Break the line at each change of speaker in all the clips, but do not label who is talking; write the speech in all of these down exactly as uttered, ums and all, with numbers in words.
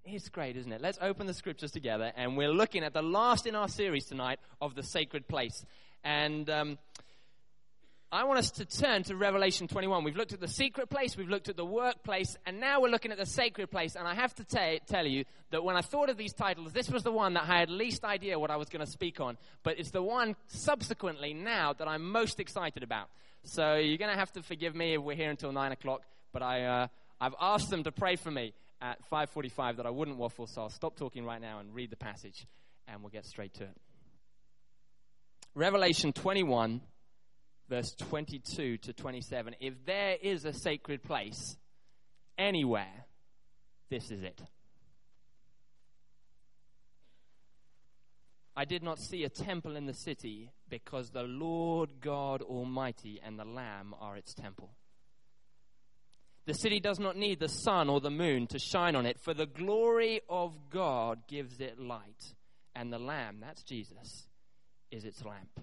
It's great, isn't it? Let's open the scriptures together, and we're looking at the last in our series tonight of the sacred place. And um, I want us to turn to Revelation twenty-one. We've looked at the secret place, we've looked at the workplace, and now we're looking at the sacred place. And I have to t- tell you that when I thought of these titles, this was the one that I had least idea what I was going to speak on. But it's the one subsequently now that I'm most excited about. So you're going to have to forgive me if we're here until nine o'clock. But I, uh, I've asked them to pray for me at five forty-five that I wouldn't waffle. So I'll stop talking right now and read the passage, and we'll get straight to it. Revelation twenty-one. Verse twenty-two to twenty-seven. If there is a sacred place anywhere, this is it. I did not see a temple in the city, because the Lord God Almighty and the Lamb are its temple. The city does not need the sun or the moon to shine on it, for the glory of God gives it light, and the Lamb, that's Jesus, is its lamp.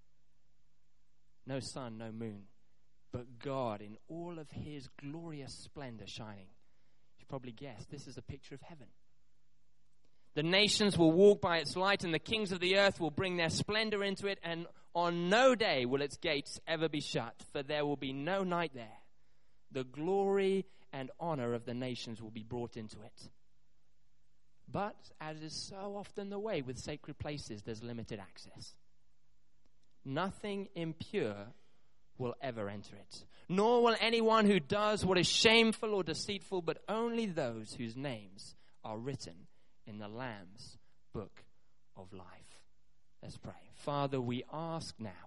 No sun, no moon, but God in all of his glorious splendor shining. You probably guessed, this is a picture of heaven. The nations will walk by its light, and the kings of the earth will bring their splendor into it, and on no day will its gates ever be shut, for there will be no night there. The glory and honor of the nations will be brought into it. But, as is so often the way with sacred places, there's limited access. Nothing impure will ever enter it, nor will anyone who does what is shameful or deceitful, but only those whose names are written in the Lamb's book of life. Let's pray. Father, we ask now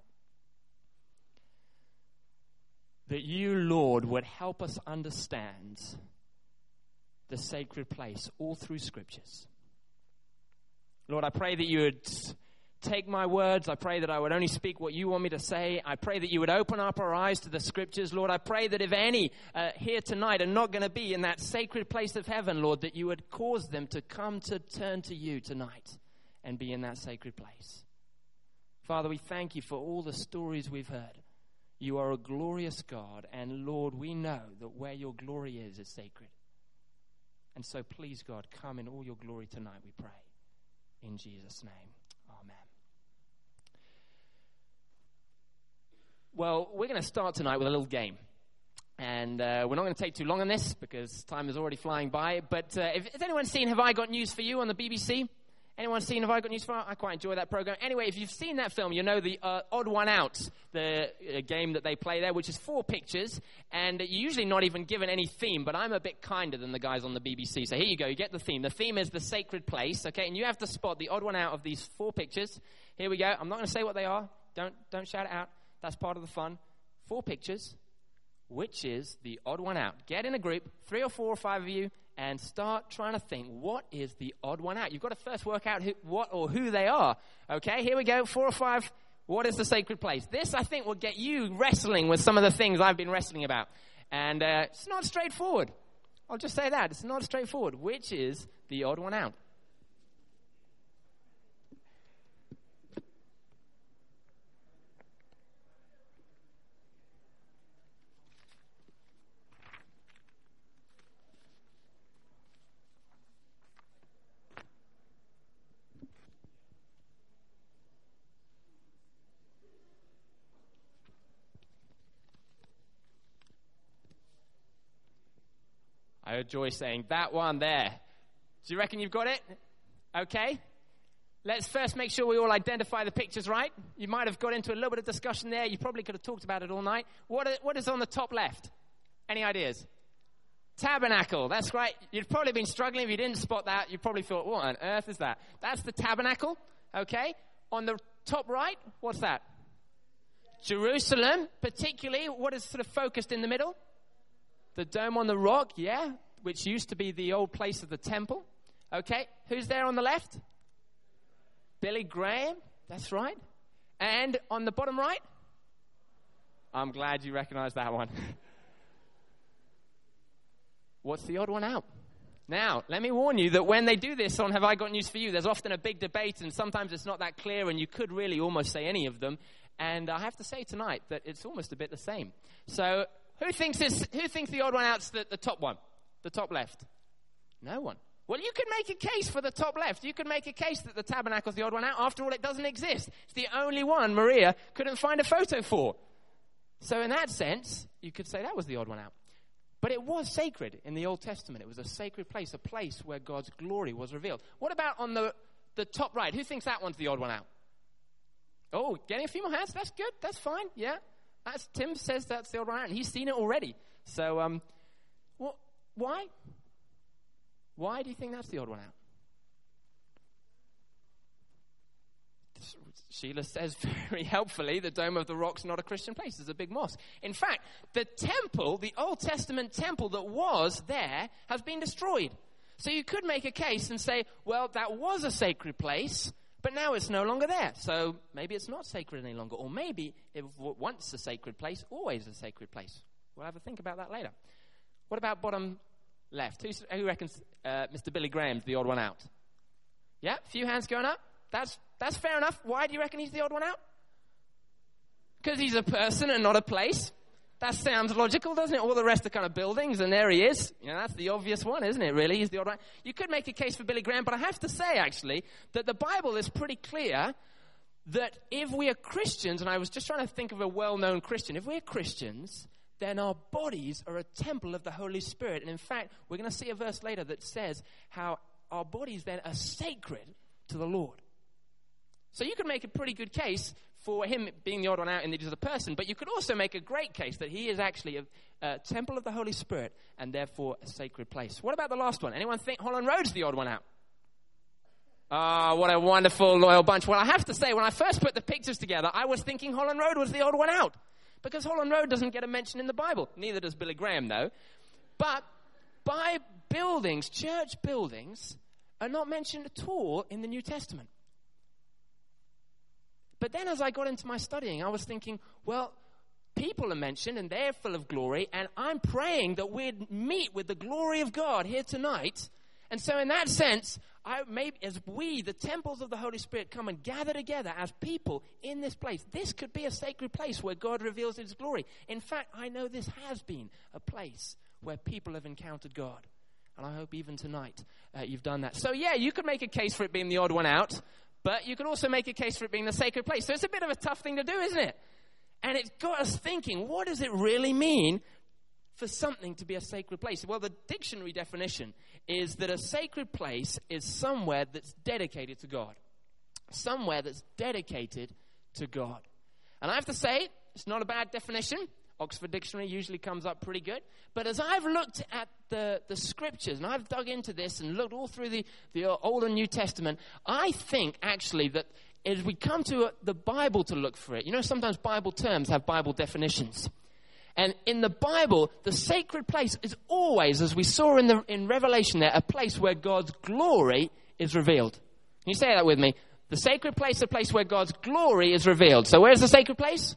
that you, Lord, would help us understand the sacred place all through Scriptures. Lord, I pray that you would take my words. I pray that I would only speak what you want me to say. I pray that you would open up our eyes to the Scriptures. Lord, I pray that if any uh, here tonight are not going to be in that sacred place of heaven, Lord, that you would cause them to come to turn to you tonight and be in that sacred place. Father, we thank you for all the stories we've heard. You are a glorious God, and Lord, we know that where your glory is, is sacred. And so please, God, come in all your glory tonight, we pray. In Jesus' name. Amen. Well, we're going to start tonight with a little game. And uh, we're not going to take too long on this because time is already flying by. But uh, if, has anyone seen Have I Got News for You on the B B C? Anyone seen Have I Got News for You? I quite enjoy that program. Anyway, if you've seen that film, you know the uh, Odd One Out, the uh, game that they play there, which is four pictures. And you're usually not even given any theme, but I'm a bit kinder than the guys on the B B C. So here you go, you get the theme. The theme is the sacred place, okay? And you have to spot the odd one out of these four pictures. Here we go. I'm not going to say what they are. Don't, don't shout it out. That's part of the fun. Four pictures. Which is the odd one out? Get in a group, three or four or five of you, and start trying to think, what is the odd one out? You've got to first work out who, what or who they are. Okay, here we go, four or five. What is the sacred place? This, I think, will get you wrestling with some of the things I've been wrestling about. And uh, it's not straightforward. I'll just say that. It's not straightforward. Which is the odd one out? I heard Joy saying, that one there. Do you reckon you've got it? Okay. Let's first make sure we all identify the pictures right. You might have got into a little bit of discussion there. You probably could have talked about it all night. What, are, what is on the top left? Any ideas? Tabernacle. That's right. You'd probably been struggling if you didn't spot that. You probably thought, what on earth is that? That's the tabernacle. Okay. On the top right, what's that? Jerusalem. Particularly, what is sort of focused in the middle? The Dome on the Rock, yeah, which used to be the old place of the temple. Okay, who's there on the left? Billy Graham, that's right. And on the bottom right? I'm glad you recognize that one. What's the odd one out? Now, let me warn you that when they do this on Have I Got News for You, there's often a big debate, and sometimes it's not that clear, and you could really almost say any of them. And I have to say tonight that it's almost a bit the same. So Who thinks this, who thinks the odd one out's the, the top one? The top left? No one. Well, you could make a case for the top left. You could make a case that the tabernacle is the odd one out. After all, it doesn't exist. It's the only one Maria couldn't find a photo for. So in that sense, you could say that was the odd one out. But it was sacred in the Old Testament. It was a sacred place, a place where God's glory was revealed. What about on the, the top right? Who thinks that one's the odd one out? Oh, getting a few more hands. That's good. That's fine. Yeah. That's, Tim says that's the odd one out, and he's seen it already. So, um, what, why? Why do you think that's the odd one out? Sheila says very helpfully, the Dome of the Rock's not a Christian place. It's a big mosque. In fact, the temple, the Old Testament temple that was there, has been destroyed. So you could make a case and say, well, that was a sacred place, but now it's no longer there. So maybe it's not sacred any longer. Or maybe it was once a sacred place, always a sacred place. We'll have a think about that later. What about bottom left? Who's, who reckons uh, Mister Billy Graham's the odd one out? Yeah, a few hands going up. That's that's fair enough. Why do you reckon he's the odd one out? Because he's a person and not a place. That sounds logical, doesn't it? All the rest are kind of buildings, and there he is. You know, that's the obvious one, isn't it, really? He's the odd one. You could make a case for Billy Graham, but I have to say, actually, that the Bible is pretty clear that if we are Christians, and I was just trying to think of a well-known Christian, if we're Christians, then our bodies are a temple of the Holy Spirit. And in fact, we're going to see a verse later that says how our bodies then are sacred to the Lord. So you could make a pretty good case for him being the odd one out in that he's a person, but you could also make a great case that he is actually a, a temple of the Holy Spirit and therefore a sacred place. What about the last one? Anyone think Holland Road's the odd one out? Ah, oh, what a wonderful, loyal bunch. Well, I have to say, when I first put the pictures together, I was thinking Holland Road was the odd one out, because Holland Road doesn't get a mention in the Bible. Neither does Billy Graham, though. But by buildings, church buildings, are not mentioned at all in the New Testament. But then as I got into my studying, I was thinking, well, people are mentioned and they're full of glory, and I'm praying that we'd meet with the glory of God here tonight. And so in that sense, I maybe as we, the temples of the Holy Spirit, come and gather together as people in this place, this could be a sacred place where God reveals his glory. In fact, I know this has been a place where people have encountered God. And I hope even tonight uh, you've done that. So yeah, you could make a case for it being the odd one out, but you could also make a case for it being the sacred place. So it's a bit of a tough thing to do, isn't it? And it's got us thinking, what does it really mean for something to be a sacred place? Well, the dictionary definition is that a sacred place is somewhere that's dedicated to God. Somewhere that's dedicated to God. And I have to say, it's not a bad definition. Oxford Dictionary usually comes up pretty good. But as I've looked at the, the scriptures, and I've dug into this and looked all through the, the Old and New Testament, I think actually that as we come to the Bible to look for it, you know, sometimes Bible terms have Bible definitions. And in the Bible, the sacred place is always, as we saw in the in Revelation there, a place where God's glory is revealed. Can you say that with me? The sacred place is a place where God's glory is revealed. So where's the sacred place?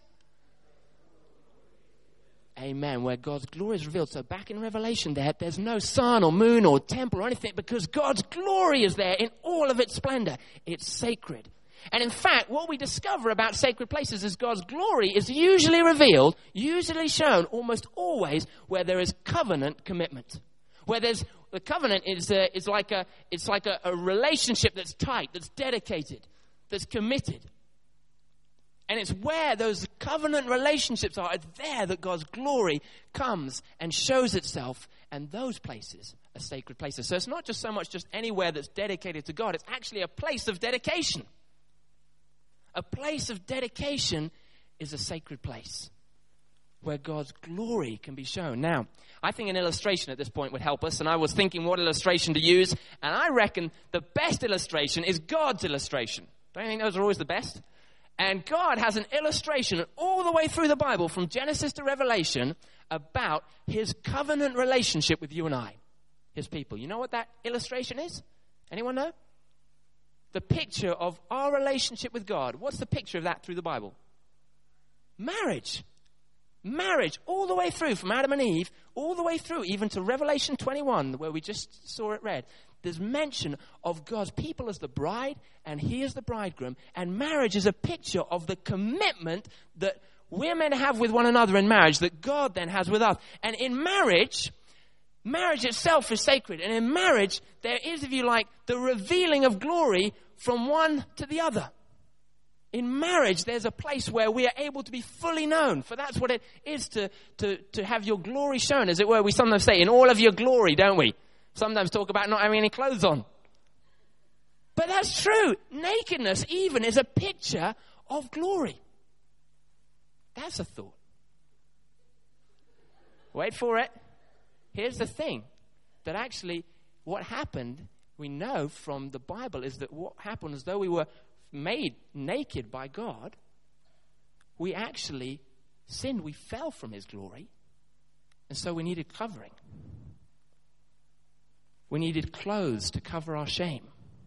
Amen. Where God's glory is revealed. So back in Revelation there, there's no sun or moon or temple or anything, because God's glory is there in all of its splendor. It's sacred. And in fact, what we discover about sacred places is God's glory is usually revealed, usually shown, almost always where there is covenant commitment. Where there's, the covenant is, a, is like, a, it's like a, a relationship that's tight, that's dedicated, that's committed. And it's where those covenant relationships are, it's there that God's glory comes and shows itself. And those places are sacred places. So it's not just so much just anywhere that's dedicated to God. It's actually a place of dedication. A place of dedication is a sacred place where God's glory can be shown. Now, I think an illustration at this point would help us. And I was thinking what illustration to use. And I reckon the best illustration is God's illustration. Don't you think those are always the best? And God has an illustration all the way through the Bible, from Genesis to Revelation, about his covenant relationship with you and I, his people. You know what that illustration is? Anyone know? The picture of our relationship with God. What's the picture of that through the Bible? Marriage. Marriage, all the way through, from Adam and Eve, all the way through, even to Revelation twenty-one, where we just saw it read. There's mention of God's people as the bride, and he is the bridegroom. And marriage is a picture of the commitment that we're meant to have with one another in marriage, that God then has with us. And in marriage, Marriage itself is sacred. And in marriage, there is, if you like, the revealing of glory from one to the other. In marriage, there's a place where we are able to be fully known. For that's what it is to, to, to have your glory shown. As it were, we sometimes say, in all of your glory, don't we? Sometimes talk about not having any clothes on. But that's true. Nakedness even is a picture of glory. That's a thought. Wait for it. Here's the thing. That actually what happened, we know from the Bible, is that what happened is though we were made naked by God, we actually sinned. We fell from his glory. And so we needed covering. We needed clothes to cover our shame.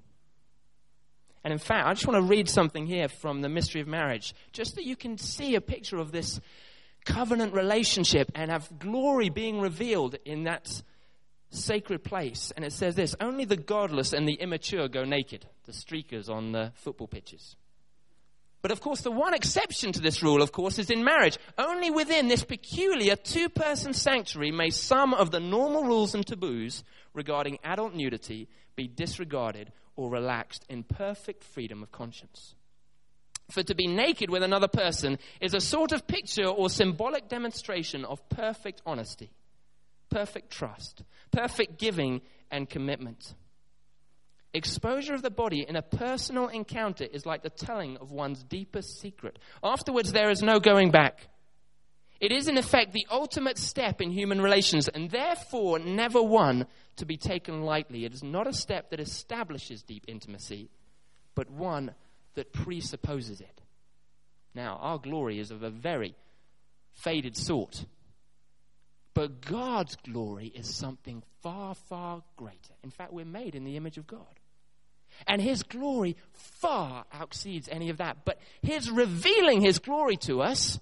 And in fact, I just want to read something here from the Mystery of Marriage, just that you can see a picture of this covenant relationship and have glory being revealed in that sacred place. And it says this: only the godless and the immature go naked, the streakers on the football pitches. But of course, the one exception to this rule, of course, is in marriage. Only within this peculiar two-person sanctuary may some of the normal rules and taboos regarding adult nudity be disregarded or relaxed in perfect freedom of conscience. For to be naked with another person is a sort of picture or symbolic demonstration of perfect honesty, perfect trust, perfect giving and commitment. Exposure of the body in a personal encounter is like the telling of one's deepest secret. Afterwards, there is no going back. It is, in effect, the ultimate step in human relations, and therefore never one to be taken lightly. It is not a step that establishes deep intimacy, but one that presupposes it. Now, our glory is of a very faded sort, but God's glory is something far, far greater. In fact, we're made in the image of God. And his glory far exceeds any of that. But his revealing his glory to us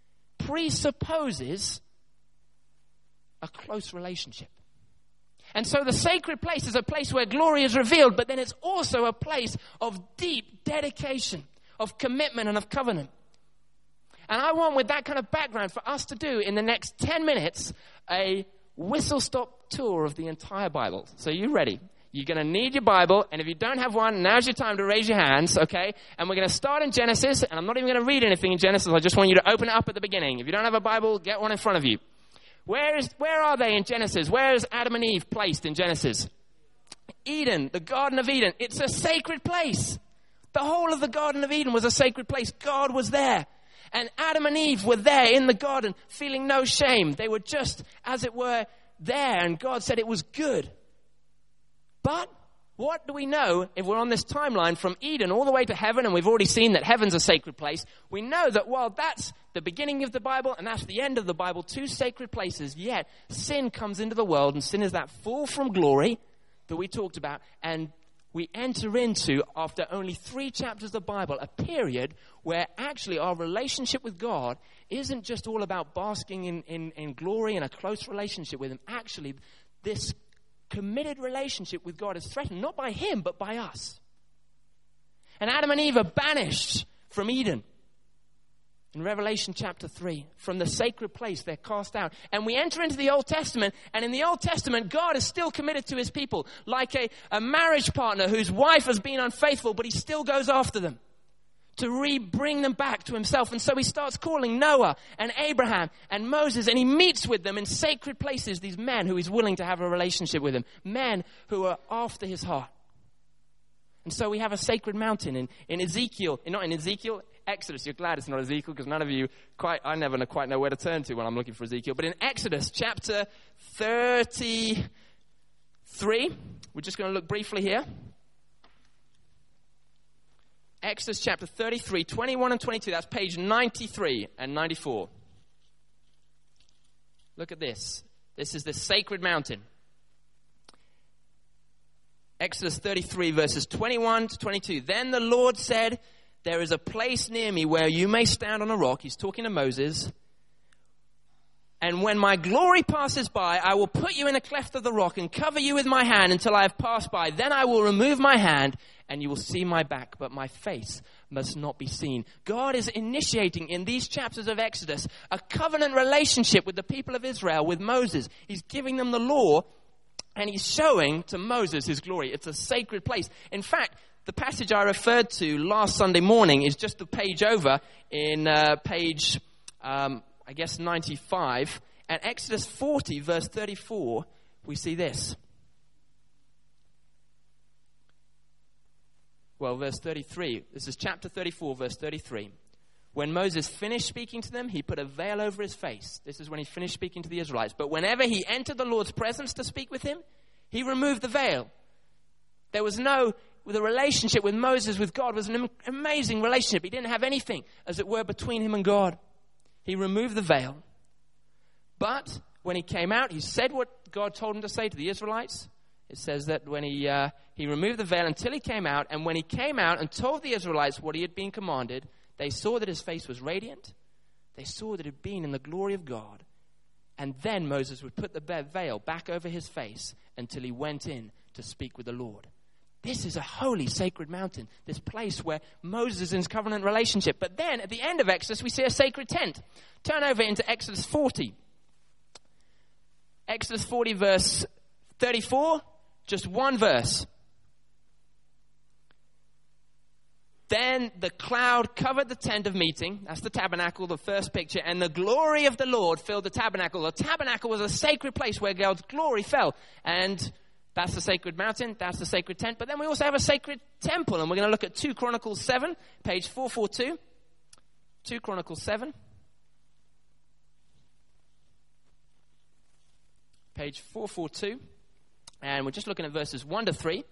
presupposes a close relationship. And so the sacred place is a place where glory is revealed, but then it's also a place of deep dedication, of commitment and of covenant. And I want, with that kind of background, for us to do in the next ten minutes a whistle-stop tour of the entire Bible. So are you ready? You're going to need your Bible, and if you don't have one, now's your time to raise your hands, okay? And we're going to start in Genesis, and I'm not even going to read anything in Genesis. I just want you to open it up at the beginning. If you don't have a Bible, get one in front of you. Where is, where are they in Genesis? Where is Adam and Eve placed in Genesis? Eden, the Garden of Eden. It's a sacred place. The whole of the Garden of Eden was a sacred place. God was there. And Adam and Eve were there in the garden, feeling no shame. They were just, as it were, there, and God said it was good. But what do we know if we're on this timeline from Eden all the way to heaven, and we've already seen that heaven's a sacred place? We know that while that's the beginning of the Bible and that's the end of the Bible, two sacred places, yet sin comes into the world, and sin is that fall from glory that we talked about, and we enter into, after only three chapters of the Bible, a period where actually our relationship with God isn't just all about basking in, in, in glory and a close relationship with him. Actually, this committed relationship with God is threatened, not by him, but by us. And Adam and Eve are banished from Eden. In Revelation chapter three, from the sacred place, they're cast out. And we enter into the Old Testament, and in the Old Testament, God is still committed to his people, like a, a marriage partner whose wife has been unfaithful, but he still goes after them to re-bring them back to himself. And so he starts calling Noah and Abraham and Moses, and he meets with them in sacred places, these men who he's willing to have a relationship with him, men who are after his heart. And so we have a sacred mountain in, in Ezekiel, not in Ezekiel, Exodus. You're glad it's not Ezekiel, because none of you quite, I never know, quite know where to turn to when I'm looking for Ezekiel. But in Exodus chapter thirty-three, we're just going to look briefly here. Exodus chapter thirty-three, twenty-one and twenty-two. That's page ninety-three and ninety-four. Look at this. This is the sacred mountain. Exodus thirty-three, verses twenty-one to twenty-two. Then the Lord said, there is a place near me where you may stand on a rock. He's talking to Moses. And when my glory passes by, I will put you in a cleft of the rock and cover you with my hand until I have passed by. Then I will remove my hand and you will see my back, but my face must not be seen. God is initiating in these chapters of Exodus a covenant relationship with the people of Israel, with Moses. He's giving them the law and he's showing to Moses his glory. It's a sacred place. In fact, the passage I referred to last Sunday morning is just a page over in uh, page... Um, I guess ninety-five, and Exodus forty, verse thirty-four, we see this. Well, verse thirty-three. This is chapter thirty-four, verse thirty-three. When Moses finished speaking to them, he put a veil over his face. This is when he finished speaking to the Israelites. But whenever he entered the Lord's presence to speak with him, he removed the veil. There was no... The relationship with Moses, with God, was an amazing relationship. He didn't have anything, as it were, between him and God. He removed the veil. But when he came out, he said what God told him to say to the Israelites. It says that when he uh, he removed the veil until he came out, and when he came out and told the Israelites what he had been commanded, they saw that his face was radiant. They saw that he had been in the glory of God. And then Moses would put the veil back over his face until he went in to speak with the Lord. This is a holy, sacred mountain, this place where Moses is in his covenant relationship. But then, at the end of Exodus, we see a sacred tent. Turn over into Exodus forty. Exodus forty, verse thirty-four, just one verse. Then the cloud covered the tent of meeting. That's the tabernacle, the first picture. And the glory of the Lord filled the tabernacle. The tabernacle was a sacred place where God's glory fell. And... that's the sacred mountain, that's the sacred tent. But then we also have a sacred temple. And we're going to look at Second Chronicles seven, page four forty-two. Second Chronicles seven. Page four forty-two. And we're just looking at verses one to three.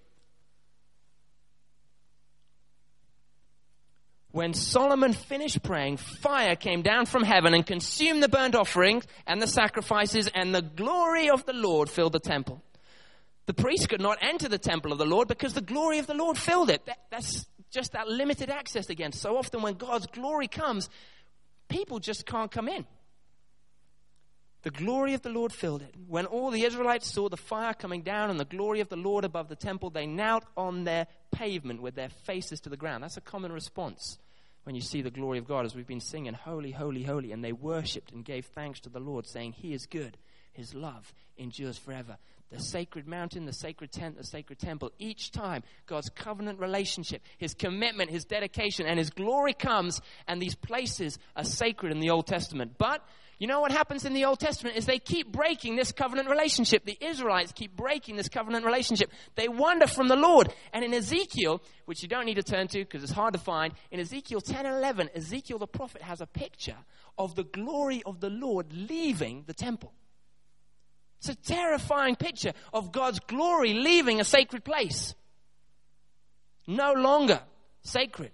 When Solomon finished praying, fire came down from heaven and consumed the burnt offerings and the sacrifices, and the glory of the Lord filled the temple. The priest could not enter the temple of the Lord because the glory of the Lord filled it. That, that's just that limited access again. So often when God's glory comes, people just can't come in. The glory of the Lord filled it. When all the Israelites saw the fire coming down and the glory of the Lord above the temple, they knelt on their pavement with their faces to the ground. That's a common response when you see the glory of God, as we've been singing, holy, holy, holy. And they worshipped and gave thanks to the Lord, saying, he is good. His love endures forever. The sacred mountain, the sacred tent, the sacred temple. Each time, God's covenant relationship, his commitment, his dedication, and his glory comes, and these places are sacred in the Old Testament. But you know what happens in the Old Testament is they keep breaking this covenant relationship. The Israelites keep breaking this covenant relationship. They wander from the Lord. And in Ezekiel, which you don't need to turn to because it's hard to find, in Ezekiel ten and eleven, Ezekiel the prophet has a picture of the glory of the Lord leaving the temple. It's a terrifying picture of God's glory leaving a sacred place. No longer sacred.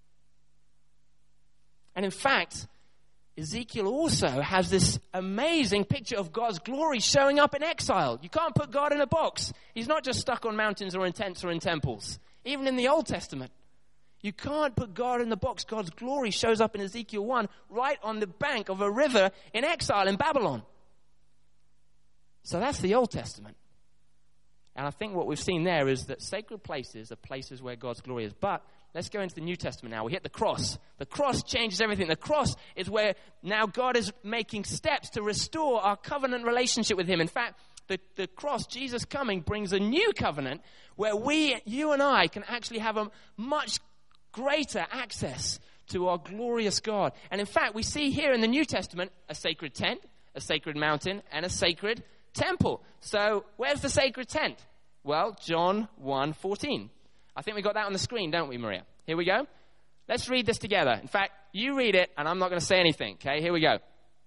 And in fact, Ezekiel also has this amazing picture of God's glory showing up in exile. You can't put God in a box. He's not just stuck on mountains or in tents or in temples. Even in the Old Testament, you can't put God in the box. God's glory shows up in Ezekiel one right on the bank of a river in exile in Babylon. So that's the Old Testament. And I think what we've seen there is that sacred places are places where God's glory is. But let's go into the New Testament now. We hit the cross. The cross changes everything. The cross is where now God is making steps to restore our covenant relationship with him. In fact, the, the cross, Jesus coming, brings a new covenant where we, you and I, can actually have a much greater access to our glorious God. And in fact, we see here in the New Testament a sacred tent, a sacred mountain, and a sacred temple. So where's the sacred tent? Well, John one fourteen. I think we got that on the screen, don't we, Maria? Here we go. Let's read this together. In fact, you read it and I'm not going to say anything. Okay, here we go.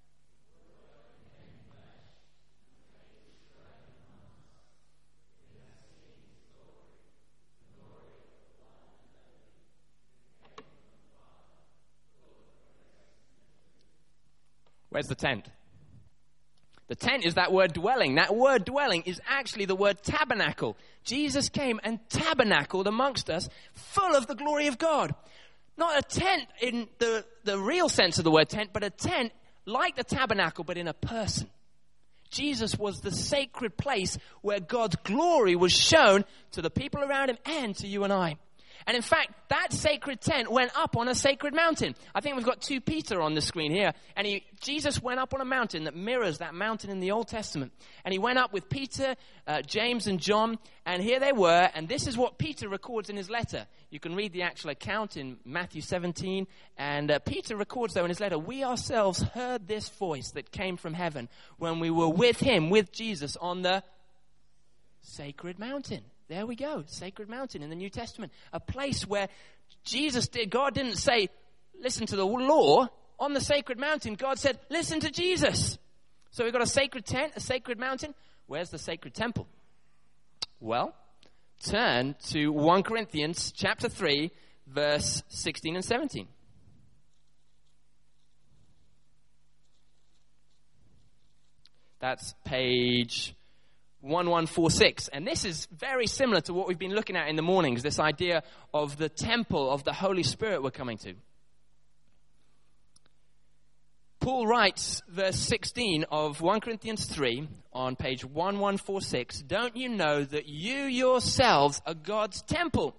Where's the tent? The tent is that word dwelling. That word dwelling is actually the word tabernacle. Jesus came and tabernacled amongst us, full of the glory of God. Not a tent in the, the real sense of the word tent, but a tent like the tabernacle, but in a person. Jesus was the sacred place where God's glory was shown to the people around him and to you and I. And in fact, that sacred tent went up on a sacred mountain. I think we've got two Peter on the screen here. And he, Jesus went up on a mountain that mirrors that mountain in the Old Testament. And he went up with Peter, uh, James, and John. And here they were. And this is what Peter records in his letter. You can read the actual account in Matthew seventeen. And uh, Peter records, though, in his letter, we ourselves heard this voice that came from heaven when we were with him, with Jesus, on the sacred mountain. There we go, sacred mountain in the New Testament. A place where Jesus did, God didn't say, listen to the law. On the sacred mountain, God said, listen to Jesus. So we've got a sacred tent, a sacred mountain. Where's the sacred temple? Well, turn to First Corinthians chapter three, verse sixteen and seventeen. That's page eleven forty-six. And this is very similar to what we've been looking at in the mornings, this idea of the temple of the Holy Spirit we're coming to. Paul writes, verse sixteen of First Corinthians three on page eleven forty-six, don't you know that you yourselves are God's temple?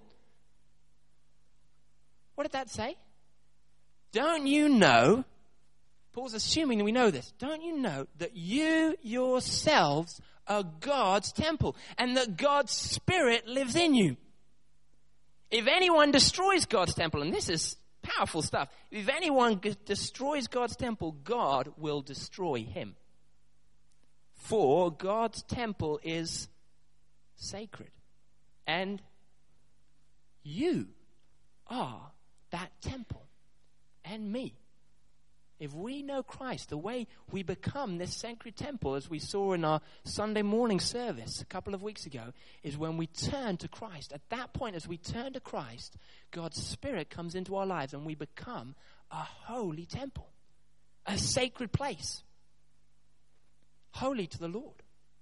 What did that say? Don't you know? Paul's assuming that we know this. Don't you know that you yourselves are God's temple and that God's Spirit lives in you? If anyone destroys God's temple, and this is powerful stuff, if anyone g- destroys God's temple, God will destroy him. For God's temple is sacred, and you are that temple, and me. If we know Christ, the way we become this sacred temple, as we saw in our Sunday morning service a couple of weeks ago, is when we turn to Christ. At that point, as we turn to Christ, God's Spirit comes into our lives and we become a holy temple, a sacred place, holy to the Lord.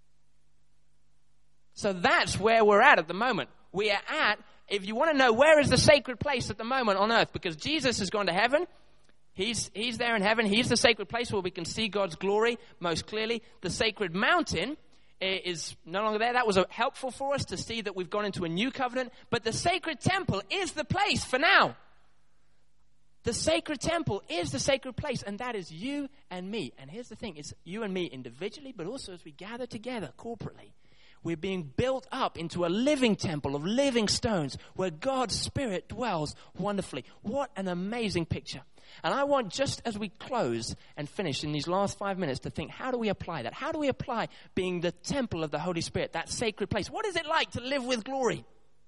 So that's where we're at at the moment. We are at, if you want to know where is the sacred place at the moment on earth, because Jesus has gone to heaven. He's, he's there in heaven. He's the sacred place where we can see God's glory most clearly. The sacred mountain is no longer there. That was helpful for us to see that we've gone into a new covenant. But the sacred temple is the place for now. The sacred temple is the sacred place, and that is you and me. And here's the thing. It's you and me individually, but also as we gather together corporately. We're being built up into a living temple of living stones where God's Spirit dwells wonderfully. What an amazing picture. And I want, just as we close and finish in these last five minutes, to think, how do we apply that? How do we apply being the temple of the Holy Spirit, that sacred place? What is it like to live with glory?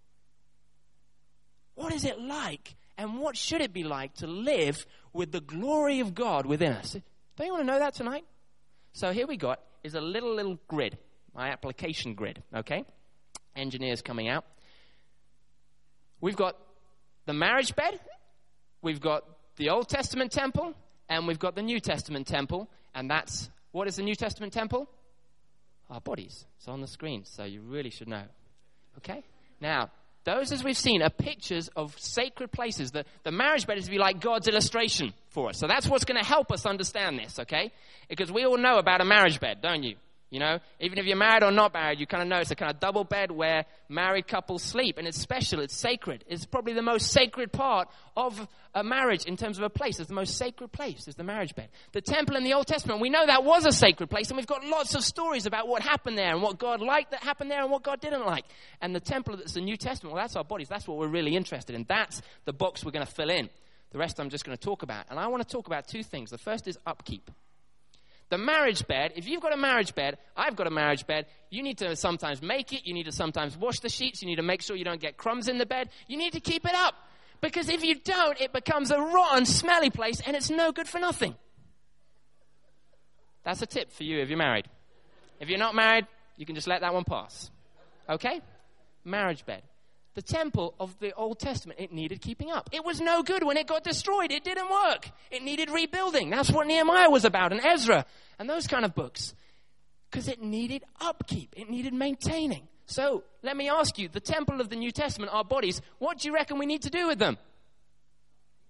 What is it like, and what should it be like to live with the glory of God within us? Don't you want to know that tonight? So here we got is a little, little grid, my application grid, okay? Engineers coming out. We've got the marriage bed. We've got the Old Testament temple, and we've got the New Testament temple, and that's, what is the New Testament temple? Our bodies. It's on the screen, so you really should know. Okay? Now, those, as we've seen, are pictures of sacred places. The, the marriage bed is to be like God's illustration for us. So that's what's going to help us understand this, okay? Because we all know about a marriage bed, don't you? You know, even if you're married or not married, you kind of know it's a kind of double bed where married couples sleep. And it's special. It's sacred. It's probably the most sacred part of a marriage in terms of a place. It's the most sacred place is the marriage bed. The temple in the Old Testament, we know that was a sacred place. And we've got lots of stories about what happened there and what God liked that happened there and what God didn't like. And the temple that's the New Testament, well, that's our bodies. That's what we're really interested in. That's the box we're going to fill in. The rest I'm just going to talk about. And I want to talk about two things. The first is upkeep. The marriage bed, if you've got a marriage bed, I've got a marriage bed, you need to sometimes make it, you need to sometimes wash the sheets, you need to make sure you don't get crumbs in the bed, you need to keep it up. Because if you don't, it becomes a rotten, smelly place, and it's no good for nothing. That's a tip for you if you're married. If you're not married, you can just let that one pass. Okay? Marriage bed. The temple of the Old Testament, it needed keeping up. It was no good when it got destroyed. It didn't work. It needed rebuilding. That's what Nehemiah was about, and Ezra, and those kind of books. Because it needed upkeep. It needed maintaining. So, let me ask you, the temple of the New Testament, our bodies, what do you reckon we need to do with them?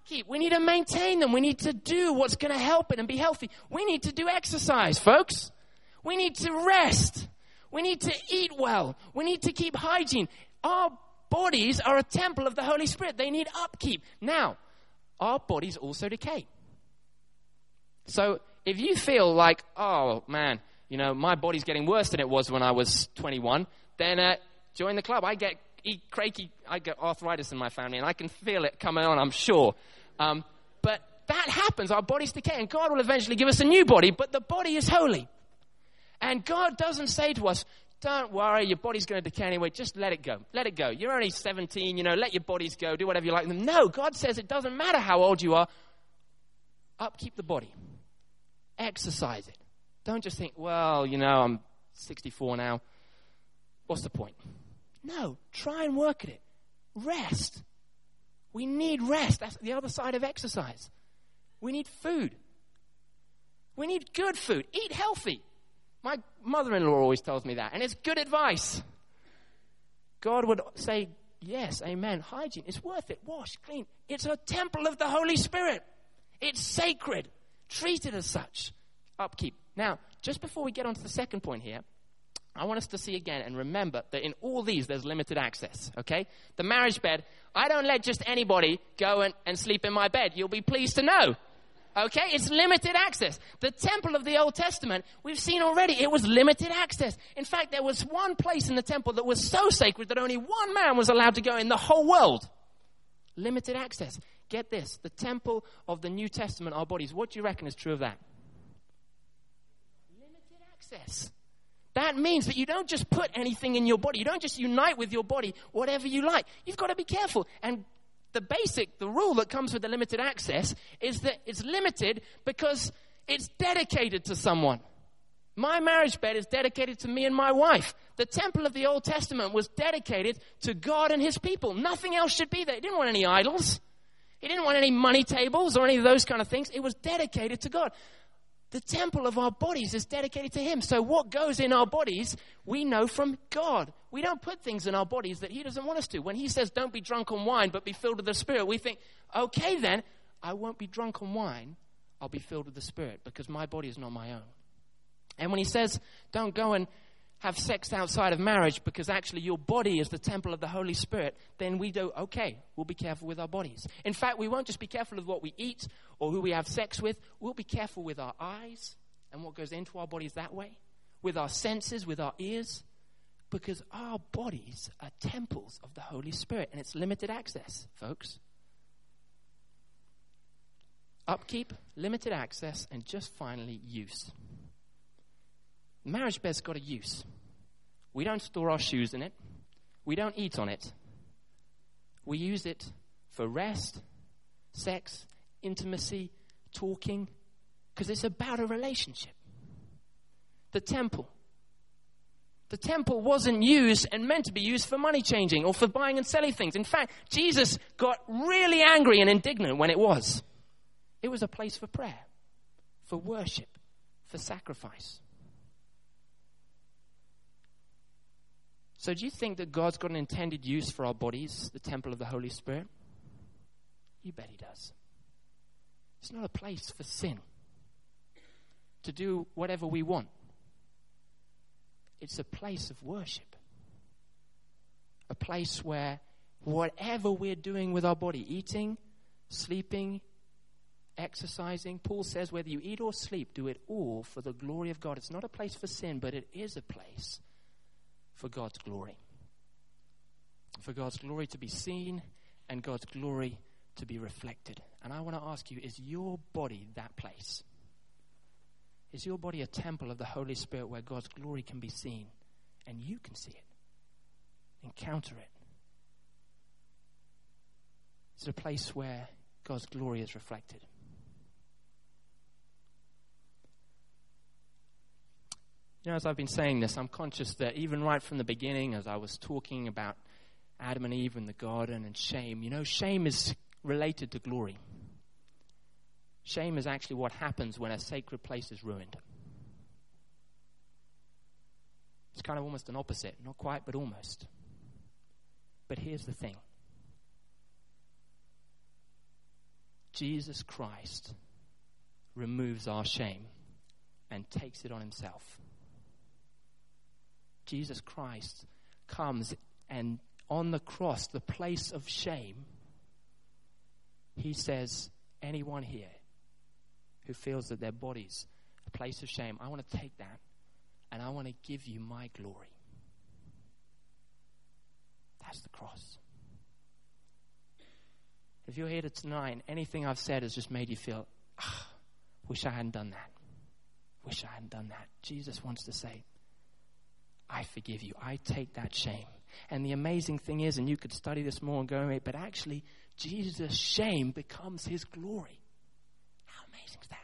upkeep. We need to maintain them. We need to do what's going to help it and be healthy. We need to do exercise, folks. We need to rest. We need to eat well. We need to keep hygiene. Our bodies are a temple of the Holy Spirit. They need upkeep. Now, our bodies also decay. So if you feel like, oh, man, you know, my body's getting worse than it was when I was twenty-one, then uh, join the club. I get eat cranky, I get arthritis in my family, and I can feel it coming on, I'm sure. Um, but that happens. Our bodies decay, and God will eventually give us a new body, but the body is holy. And God doesn't say to us, don't worry, your body's going to decay anyway. Just let it go. Let it go. You're only seventeen, you know, let your bodies go. Do whatever you like with them. No, God says it doesn't matter how old you are. Upkeep the body. Exercise it. Don't just think, well, you know, I'm sixty-four now. What's the point? No, try and work at it. Rest. We need rest. That's the other side of exercise. We need food. We need good food. Eat healthy. My mother-in-law always tells me that, and it's good advice. God would say, yes, amen, hygiene. It's worth it. Wash, clean. It's a temple of the Holy Spirit. It's sacred. Treat it as such. Upkeep. Now, just before we get on to the second point here, I want us to see again and remember that in all these, there's limited access, okay? The marriage bed, I don't let just anybody go and, and sleep in my bed. You'll be pleased to know, okay? It's limited access. The temple of the Old Testament, we've seen already, it was limited access. In fact, there was one place in the temple that was so sacred that only one man was allowed to go in the whole world. Limited access. Get this, the temple of the New Testament, our bodies, what do you reckon is true of that? Limited access. That means that you don't just put anything in your body. You don't just unite with your body whatever you like. You've got to be careful. And the basic, the rule that comes with the limited access is that it's limited because it's dedicated to someone. My marriage bed is dedicated to me and my wife. The temple of the Old Testament was dedicated to God and his people. Nothing else should be there. He didn't want any idols. He didn't want any money tables or any of those kind of things. It was dedicated to God. The temple of our bodies is dedicated to him. So what goes in our bodies, we know from God. We don't put things in our bodies that he doesn't want us to. When he says, don't be drunk on wine, but be filled with the Spirit, we think, okay then, I won't be drunk on wine. I'll be filled with the Spirit because my body is not my own. And when he says, don't go and have sex outside of marriage because actually your body is the temple of the Holy Spirit, then we do, okay, we'll be careful with our bodies. In fact, we won't just be careful of what we eat or who we have sex with. We'll be careful with our eyes and what goes into our bodies that way, with our senses, with our ears, because our bodies are temples of the Holy Spirit, and it's limited access, folks. Upkeep, limited access, and just finally, use. Marriage bed's got a use. We don't store our shoes in it. We don't eat on it. We use it for rest, sex, intimacy, talking, because it's about a relationship. The temple. The temple wasn't used and meant to be used for money changing or for buying and selling things. In fact, Jesus got really angry and indignant when it was. It was a place for prayer, for worship, for sacrifice. So do you think that God's got an intended use for our bodies, the temple of the Holy Spirit? You bet he does. It's not a place for sin, to do whatever we want. It's a place of worship. A place where whatever we're doing with our body, eating, sleeping, exercising, Paul says whether you eat or sleep, do it all for the glory of God. It's not a place for sin, but it is a place for God's glory. For God's glory to be seen and God's glory to be reflected. And I want to ask you, is your body that place? Is your body a temple of the Holy Spirit where God's glory can be seen and you can see it, encounter it? Is it a place where God's glory is reflected? You know, as I've been saying this, I'm conscious that even right from the beginning, as I was talking about Adam and Eve in the garden and shame, you know, shame is related to glory. Shame is actually what happens when a sacred place is ruined. It's kind of almost an opposite. Not quite, but almost. But here's the thing. Jesus Christ removes our shame and takes it on himself. Jesus Christ comes and on the cross, the place of shame, he says, anyone here who feels that their body's a place of shame, I want to take that and I want to give you my glory. That's the cross. If you're here tonight and anything I've said has just made you feel, ah, wish I hadn't done that. Wish I hadn't done that. Jesus wants to say, I forgive you. I take that shame. And the amazing thing is, and you could study this more and go away, but actually, Jesus' shame becomes his glory. How amazing is that?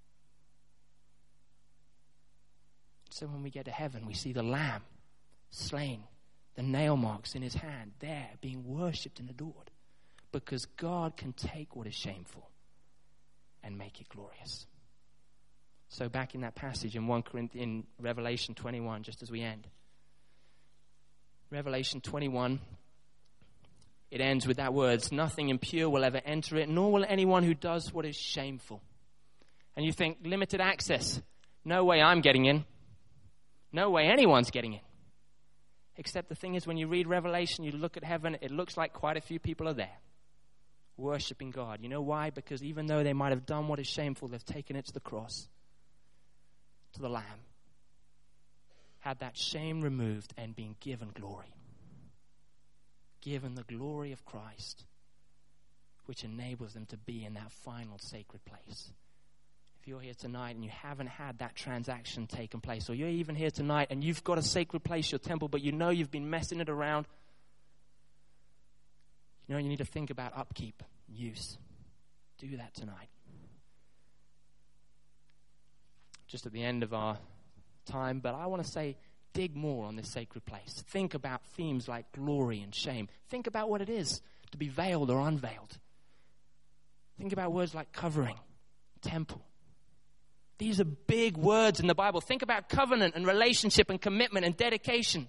So when we get to heaven, we see the Lamb slain, the nail marks in his hand, there being worshipped and adored. Because God can take what is shameful and make it glorious. So back in that passage in First Corinthians, in Revelation twenty-one, just as we end. Revelation twenty-one, it ends with that words, nothing impure will ever enter it, nor will anyone who does what is shameful. And you think, limited access. No way I'm getting in. No way anyone's getting in. Except the thing is, when you read Revelation, you look at heaven, it looks like quite a few people are there, worshiping God. You know why? Because even though they might have done what is shameful, they've taken it to the cross, to the Lamb, had that shame removed and been given glory. Given the glory of Christ, which enables them to be in that final sacred place. If you're here tonight and you haven't had that transaction taken place, or you're even here tonight and you've got a sacred place, your temple, but you know you've been messing it around, you know you need to think about upkeep, use. Do that tonight. Just at the end of our time, but I want to say, dig more on this sacred place. Think about themes like glory and shame. Think about what it is to be veiled or unveiled. Think about words like covering, temple. These are big words in the Bible. Think about covenant and relationship and commitment and dedication.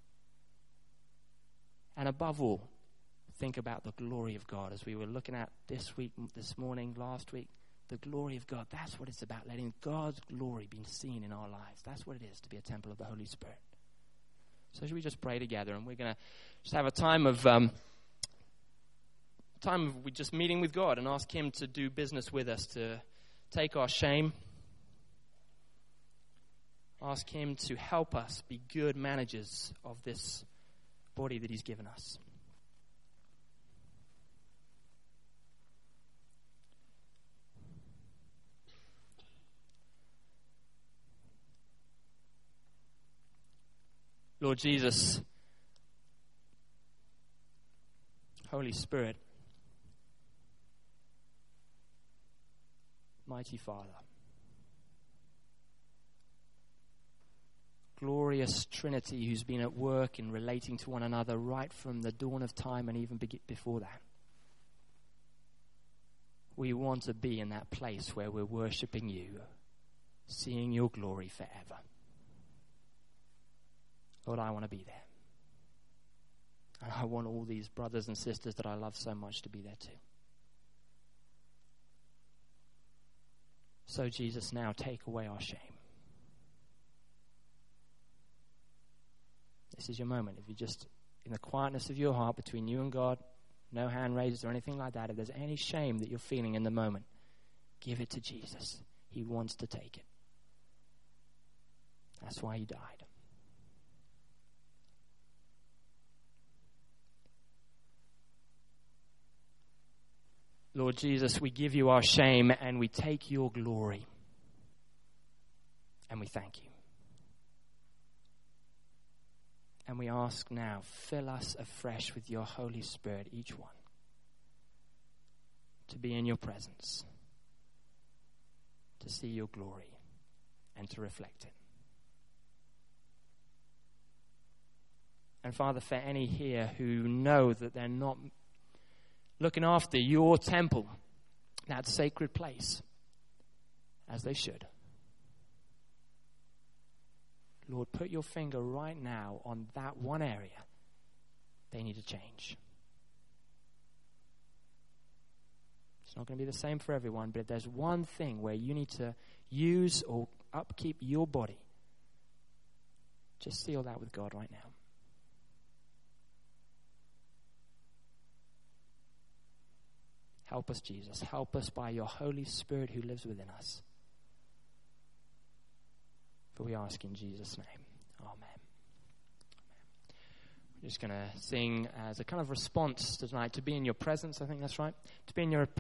And above all, think about the glory of God, as we were looking at this week, this morning, last week. The glory of God. That's what it's about. Letting God's glory be seen in our lives. That's what it is to be a temple of the Holy Spirit. So should we just pray together, and we're going to just have a time of um, time of we just meeting with God and ask him to do business with us, to take our shame. Ask him to help us be good managers of this body that he's given us. Lord Jesus, Holy Spirit, Mighty Father, glorious Trinity who's been at work in relating to one another right from the dawn of time and even before that. We want to be in that place where we're worshiping you, seeing your glory forever. Lord, I want to be there. And I want all these brothers and sisters that I love so much to be there too. So, Jesus, now take away our shame. This is your moment. If you just, in the quietness of your heart between you and God, no hand raises or anything like that, if there's any shame that you're feeling in the moment, give it to Jesus. He wants to take it. That's why he died. Lord Jesus, we give you our shame and we take your glory. And we thank you. And we ask now, fill us afresh with your Holy Spirit, each one, to be in your presence, to see your glory, and to reflect it. And Father, for any here who know that they're not looking after your temple, that sacred place, as they should, Lord, put your finger right now on that one area they need to change. It's not going to be the same for everyone, but if there's one thing where you need to use or upkeep your body, just seal that with God right now. Help us, Jesus. Help us by your Holy Spirit who lives within us. For we ask in Jesus' name. Amen. We're just going to sing as a kind of response tonight to be in your presence. I think that's right. To be in your